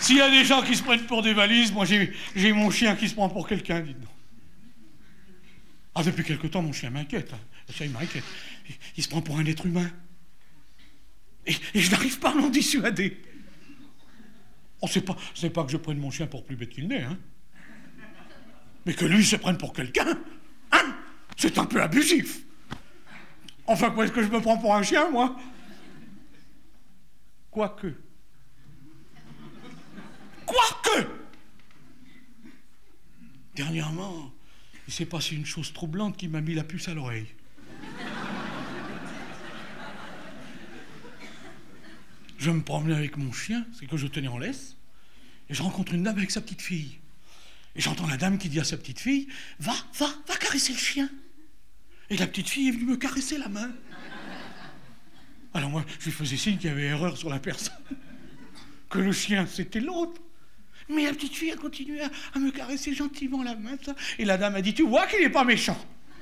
S'il y a des gens qui se prennent pour des valises, moi j'ai mon chien qui se prend pour quelqu'un, dites donc. Ah, depuis quelque temps, mon chien m'inquiète. Ça, il m'inquiète. Il se prend pour un être humain. Et je n'arrive pas à l'en dissuader. Oh, c'est pas que je prenne mon chien pour plus bête qu'il n'est, hein. Mais que lui se prenne pour quelqu'un, hein, c'est un peu abusif. Enfin, quoi, est-ce que je me prends pour un chien, moi? Quoique. Dernièrement, il s'est passé une chose troublante qui m'a mis la puce à l'oreille. Je me promenais avec mon chien, c'est que je tenais en laisse, et je rencontre une dame avec sa petite fille. Et j'entends la dame qui dit à sa petite fille, va caresser le chien. Et la petite fille est venue me caresser la main. Alors moi, je lui faisais signe qu'il y avait erreur sur la personne, que le chien, c'était l'autre. Mais la petite fille a continué à me caresser gentiment la main, ça. Et la dame a dit, tu vois qu'il n'est pas méchant.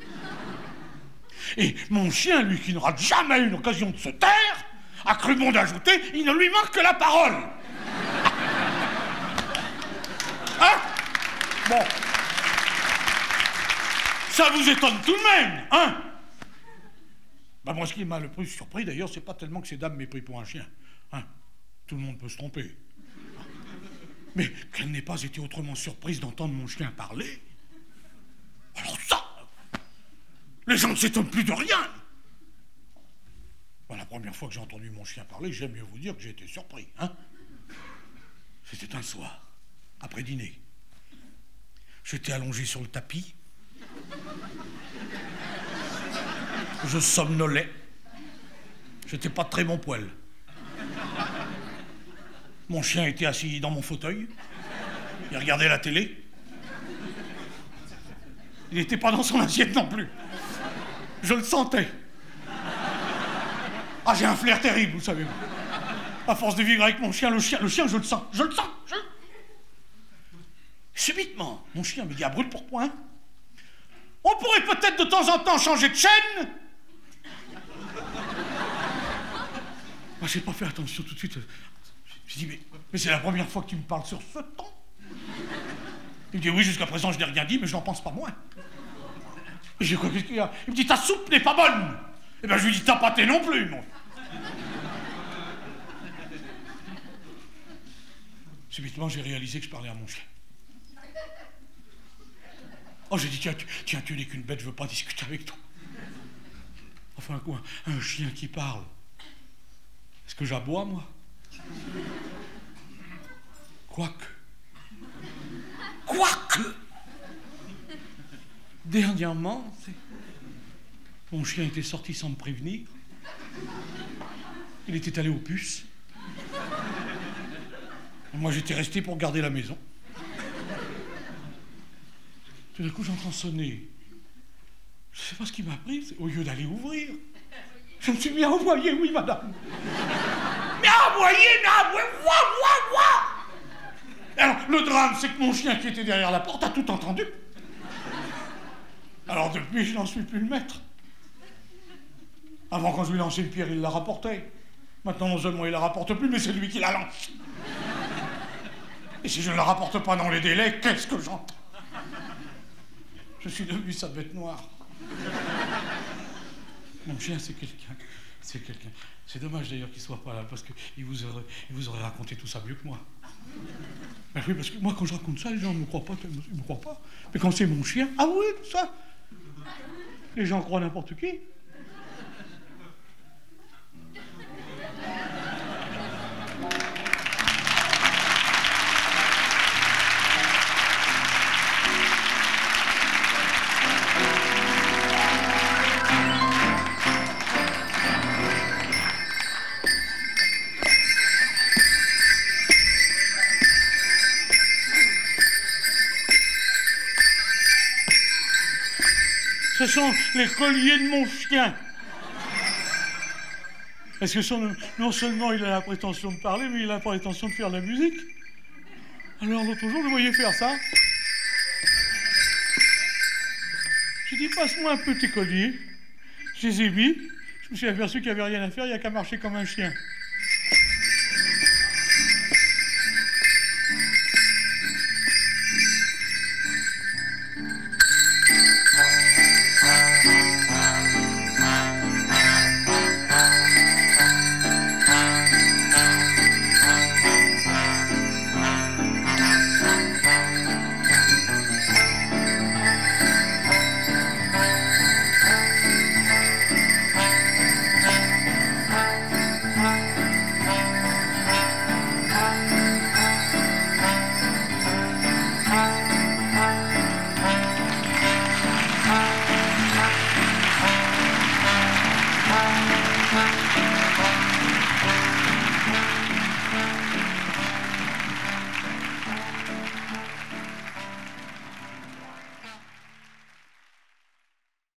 Et mon chien, lui, qui n'aura jamais eu l'occasion de se taire, a cru bon d'ajouter, il ne lui manque que la parole. Hein? Bon. Ça vous étonne tout de même, hein? Bah moi, ce qui m'a le plus surpris, d'ailleurs, c'est pas tellement que ces dames m'aient pris pour un chien. Hein? Tout le monde peut se tromper. Mais qu'elle n'ait pas été autrement surprise d'entendre mon chien parler. Alors ça, les gens ne s'étonnent plus de rien. Bon, la première fois que j'ai entendu mon chien parler, j'aime mieux vous dire que j'ai été surpris, hein. C'était un soir, après dîner. J'étais allongé sur le tapis. Je somnolais. J'étais pas de très bon poil. Mon chien était assis dans mon fauteuil. Il regardait la télé. Il n'était pas dans son assiette non plus. Je le sentais. Ah, j'ai un flair terrible, vous savez. À force de vivre avec mon chien, le chien, je le sens. Subitement, mon chien me dit à brûle pour point, on pourrait peut-être de temps en temps changer de chaîne. Moi, j'ai pas fait attention tout de suite. J'ai dit, mais c'est la première fois que tu me parles sur ce ton. Il me dit, oui, jusqu'à présent, je n'ai rien dit, mais je n'en pense pas moins. Et j'ai quoi, qu'est-ce qu'il y a? Il me dit, ta soupe n'est pas bonne. Eh bien, je lui dis, ta pâté non plus, non. Subitement, j'ai réalisé que je parlais à mon chien. Oh, j'ai dit, tiens, tu n'es qu'une bête, je veux pas discuter avec toi. Enfin, quoi, un chien qui parle. Est-ce que j'aboie, moi? Quoique. Dernièrement, mon chien était sorti sans me prévenir. Il était allé aux puces. Et moi, j'étais resté pour garder la maison. Tout d'un coup, j'entends sonner. Je ne sais pas ce qui m'a pris. Au lieu d'aller ouvrir, je me suis mis à envoyer, oui, madame. Mais envoyer, ouah. Alors, le drame, c'est que mon chien qui était derrière la porte a tout entendu. Alors, depuis, je n'en suis plus le maître. Avant, quand je lui lançais une pierre, il la rapportait. Maintenant, non seulement il la rapporte plus, mais c'est lui qui la lance. Et si je ne la rapporte pas dans les délais, qu'est-ce que j'entends? Je suis devenu sa bête noire. Mon chien, c'est quelqu'un. C'est dommage d'ailleurs qu'il soit pas là, parce qu'il vous aurait raconté tout ça mieux que moi. Ben oui, parce que moi, quand je raconte ça, les gens ne me croient pas, ils me croient pas. Mais quand c'est mon chien, ah oui, tout ça. Les gens croient n'importe qui. Ce sont les colliers de mon chien. Parce que non seulement il a la prétention de parler, mais il a la prétention de faire de la musique. Alors l'autre jour, je le voyais faire ça. J'ai dit, passe-moi un peu tes colliers. Je les ai mis. Je me suis aperçu qu'il n'y avait rien à faire, il n'y a qu'à marcher comme un chien.